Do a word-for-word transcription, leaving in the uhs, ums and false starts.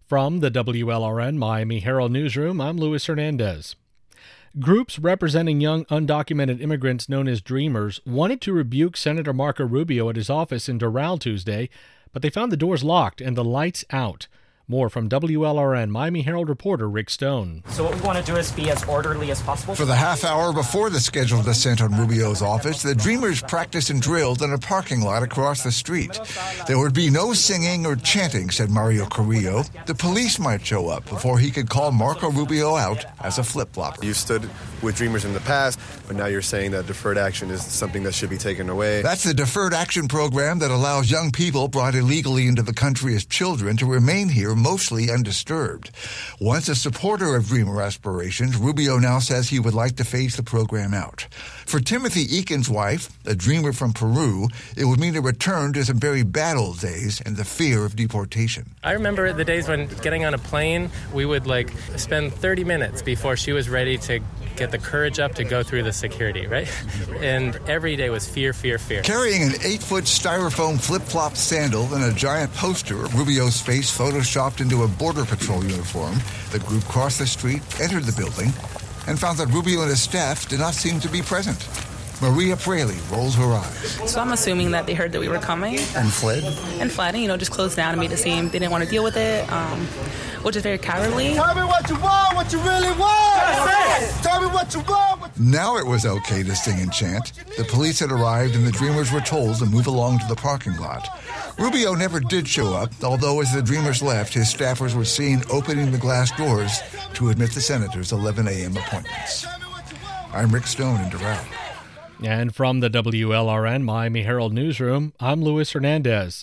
From the W L R N Miami Herald Newsroom, I'm Luis Hernandez. Groups representing young undocumented immigrants known as Dreamers wanted to rebuke Senator Marco Rubio at his office in Doral Tuesday, but they found the doors locked and the lights out. More from W L R N Miami Herald reporter Rick Stone. So what we want to do is be as orderly as possible. For the half hour before the scheduled descent on Rubio's office, the Dreamers practiced and drilled in a parking lot across the street. There would be no singing or chanting, said Mario Carrillo. The police might show up before he could call Marco Rubio out as a flip-flopper. You stood with Dreamers in the past, but now you're saying that deferred action is something that should be taken away. That's the Deferred Action Program that allows young people brought illegally into the country as children to remain here mostly undisturbed. Once a supporter of Dreamer aspirations, Rubio now says he would like to phase the program out. For Timothy Eakin's wife, a dreamer from Peru, it would mean a return to some very bad old days and the fear of deportation. I remember the days when getting on a plane, we would like spend thirty minutes before she was ready to get the courage up to go through the security, right? And every day was fear, fear, fear. Carrying an eight-foot styrofoam flip-flop sandal and a giant poster of Rubio's face photoshopped into a Border Patrol uniform, the group crossed the street, entered the building, and found that Rubio and his staff did not seem to be present. Maria Fraley rolls her eyes. So I'm assuming that they heard that we were coming. And fled? And fled, and, you know, just closed down and made it seem they didn't want to deal with it, um, which is very cowardly. Tell me what you want, what you really want. Tell me what you want. What you... Now it was okay to sing and chant. The police had arrived and the Dreamers were told to move along to the parking lot. Rubio never did show up, although as the Dreamers left, his staffers were seen opening the glass doors to admit the senator's eleven a.m. appointments. I'm Rick Stone in Doral. And from the W L R N Miami Herald Newsroom, I'm Luis Hernandez.